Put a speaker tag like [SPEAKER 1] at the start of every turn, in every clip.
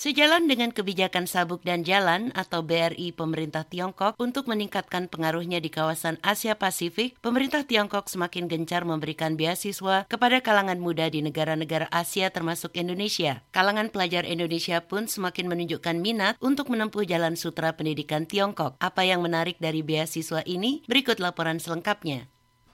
[SPEAKER 1] Sejalan dengan kebijakan sabuk dan jalan atau BRI pemerintah Tiongkok untuk meningkatkan pengaruhnya di kawasan Asia Pasifik, pemerintah Tiongkok semakin gencar memberikan beasiswa kepada kalangan muda di negara-negara Asia termasuk Indonesia. Kalangan pelajar Indonesia pun semakin menunjukkan minat untuk menempuh jalan sutra pendidikan Tiongkok. Apa yang menarik dari beasiswa ini? Berikut laporan selengkapnya.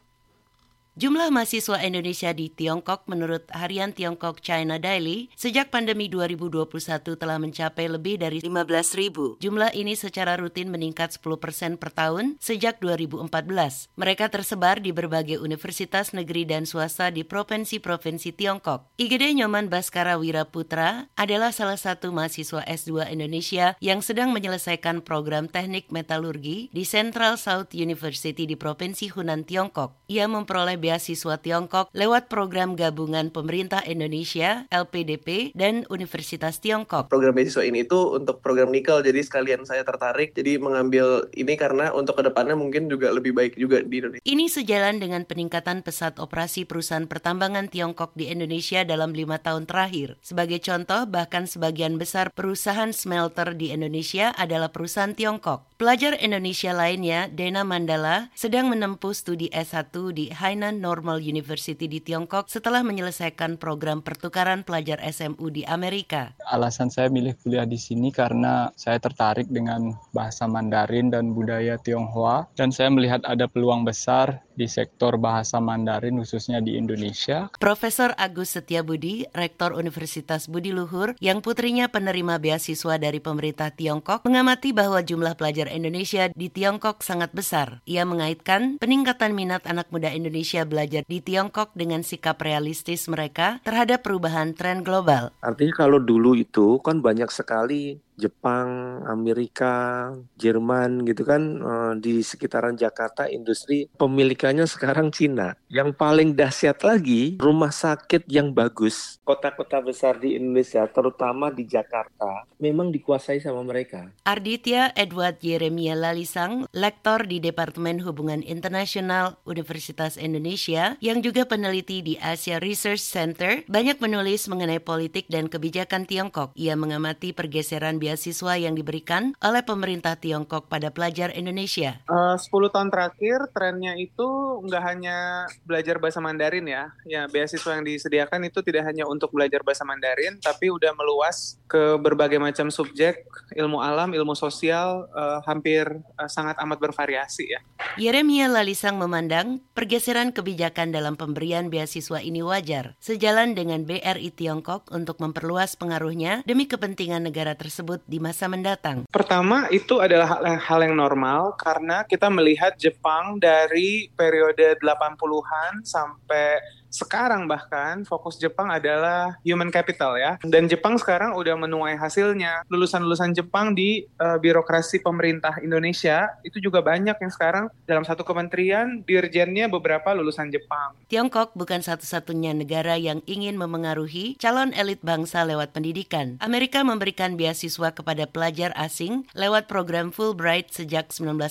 [SPEAKER 1] Jumlah mahasiswa Indonesia di Tiongkok menurut Harian Tiongkok China Daily sejak pandemi 2021 telah mencapai lebih dari 15.000. Jumlah ini secara rutin meningkat 10% per tahun sejak 2014. Mereka tersebar di berbagai universitas negeri dan swasta di provinsi-provinsi Tiongkok. IGD Nyoman Baskara Wiraputra adalah salah satu mahasiswa S2 Indonesia yang sedang menyelesaikan program teknik metalurgi di Central South University di Provinsi Hunan, Tiongkok. Ia memperoleh beasiswa Tiongkok lewat program gabungan pemerintah Indonesia, LPDP, dan Universitas Tiongkok.
[SPEAKER 2] Program beasiswa ini itu untuk program nikel, jadi sekalian saya tertarik jadi mengambil ini karena untuk kedepannya mungkin juga lebih baik juga di Indonesia.
[SPEAKER 1] Ini sejalan dengan peningkatan pesat operasi perusahaan pertambangan Tiongkok di Indonesia dalam 5 tahun terakhir. Sebagai contoh, bahkan sebagian besar perusahaan smelter di Indonesia adalah perusahaan Tiongkok. Pelajar Indonesia lainnya, Dena Mandala, sedang menempuh studi S1 di Hainan Normal University di Tiongkok setelah menyelesaikan program pertukaran pelajar SMU di Amerika.
[SPEAKER 3] Alasan saya milih kuliah di sini karena saya tertarik dengan bahasa Mandarin dan budaya Tionghoa, dan saya melihat ada peluang besar di sektor bahasa Mandarin khususnya di Indonesia.
[SPEAKER 1] Profesor Agus Setiabudi, Rektor Universitas Budi Luhur, yang putrinya penerima beasiswa dari pemerintah Tiongkok, mengamati bahwa jumlah pelajar Indonesia di Tiongkok sangat besar. Ia mengaitkan peningkatan minat anak muda Indonesia belajar di Tiongkok dengan sikap realistis mereka terhadap perubahan tren global.
[SPEAKER 2] Artinya kalau dulu itu kan banyak sekali Jepang, Amerika, Jerman gitu kan di sekitaran Jakarta industri, pemilikannya sekarang Cina. Yang paling dahsyat lagi, rumah sakit yang bagus, kota-kota besar di Indonesia, terutama di Jakarta, memang dikuasai sama mereka.
[SPEAKER 1] Arditya Edward Yeremia Lalisang, lektor di Departemen Hubungan Internasional Universitas Indonesia, yang juga peneliti di Asia Research Center, banyak menulis mengenai politik dan kebijakan Tiongkok. Ia mengamati pergeseran beasiswa yang diberikan oleh pemerintah Tiongkok pada pelajar Indonesia.
[SPEAKER 4] 10 tahun terakhir trennya itu nggak hanya belajar bahasa Mandarin ya. Ya, beasiswa yang disediakan itu tidak hanya untuk belajar bahasa Mandarin, tapi udah meluas ke berbagai macam subjek, ilmu alam, ilmu sosial, hampir sangat amat bervariasi ya.
[SPEAKER 1] Yeremia Lalisang memandang pergeseran kebijakan dalam pemberian beasiswa ini wajar, sejalan dengan BRI Tiongkok untuk memperluas pengaruhnya demi kepentingan negara tersebut di masa mendatang.
[SPEAKER 4] Pertama, itu adalah hal yang normal karena kita melihat Jepang dari periode 80-an sampai sekarang bahkan fokus Jepang adalah human capital ya. Dan Jepang sekarang udah menuai hasilnya. Lulusan-lulusan Jepang di birokrasi pemerintah Indonesia itu juga banyak yang sekarang dalam satu kementerian dirjennya beberapa lulusan Jepang.
[SPEAKER 1] Tiongkok bukan satu-satunya negara yang ingin memengaruhi calon elit bangsa lewat pendidikan. Amerika memberikan beasiswa kepada pelajar asing lewat program Fulbright sejak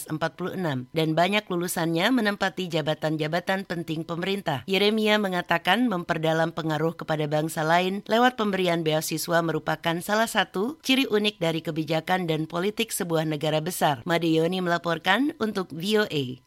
[SPEAKER 1] 1946 dan banyak lulusannya menempati jabatan-jabatan penting pemerintah. Yeremia mengatakan memperdalam pengaruh kepada bangsa lain lewat pemberian beasiswa merupakan salah satu ciri unik dari kebijakan dan politik sebuah negara besar. Madeyoni melaporkan untuk VOA.